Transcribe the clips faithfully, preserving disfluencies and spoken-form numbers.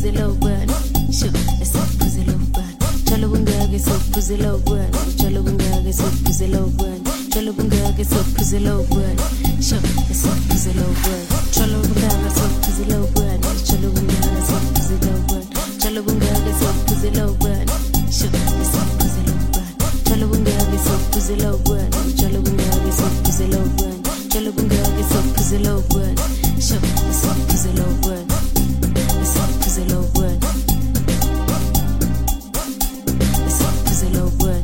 sokuphuzela ubani sho esokuphuzela ubani jalo bungake sokuphuzela ubani jalo bungake sokuphuzela ubani jalo bungake sokuphuzela ubani sho esokuphuzela ubani jalo bungake sokuphuzela ubani jalo bungake sokuphuzela ubani jalo bungake sokuphuzela ubani sho esokuphuzela ubani jalo bungake sokuphuzela ubani jalo bungake sokuphuzela ubani jalo bungake sokuphuzela ubani sho esokuphuzela ubani esokuphuzela ubani esokuphuzela ubani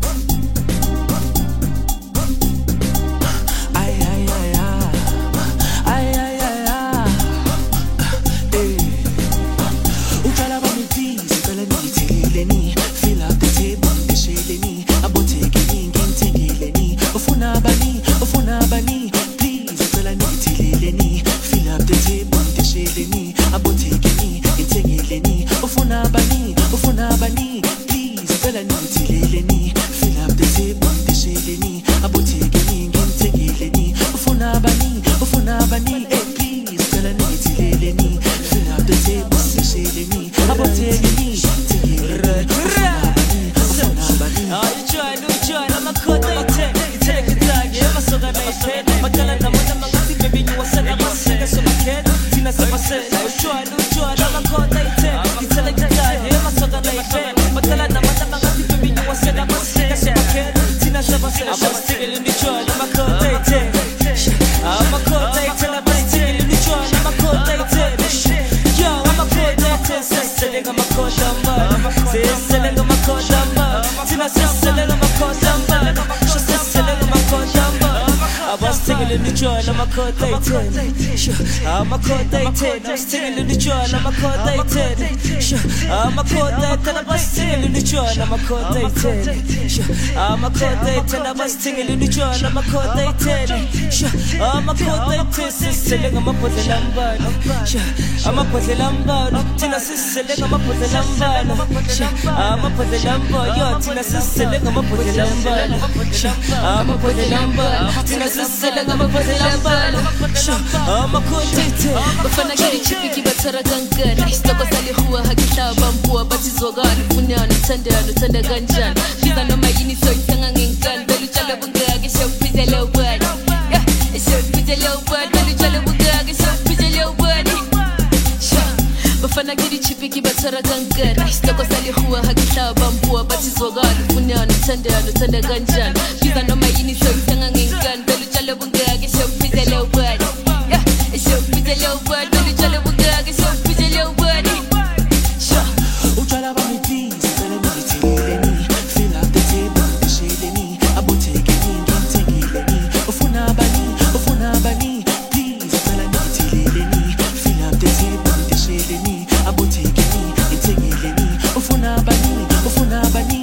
I'm a cold dated, I'm singing in the joint, I'm a cold dated. I'm a cold dated, I'm singing in the joint, I'm a cold dated. I'm a cold dated, I'm singing in the joint, I'm a cold dated. I'm a cold dated, selling, I'm a put the number. I'm a put the number, Tina selling, I'm a put the number. I'm a put the number, yo, Tina selling, I'm a put the number. I'm a put the number, Tina selling, I'm a put the number. I'm a cold dated. Bafana kiri chipiki batara gangana Istoko sali huwa hakita bambua Bati zogani funyana Tanda tanda ganjan Kiza no mayini so itanga ngengan Belu jala bunga age show pizza low bud Yeah, show pizza low bud Belu jala bunga age show pizza low bud Bafana kiri chipiki batara gangana Istoko sali huwa hakita bambua Bati zogani funyana Tanda tanda ganjan Kiza no mayini so itanga ngengan Belu jala bunga age show pizza low bud Show me the low bird, but the jelly will gag, show me the low bird. Sure. Ujala ba mi please, tell me the tea, fill up the table, the shade me, abo take me, don't take me. Ofuna bani, ofuna bani, please tell me the tea, fill up the table, the shade me, abo take me, don't take me. Ofuna bani, ofuna bani.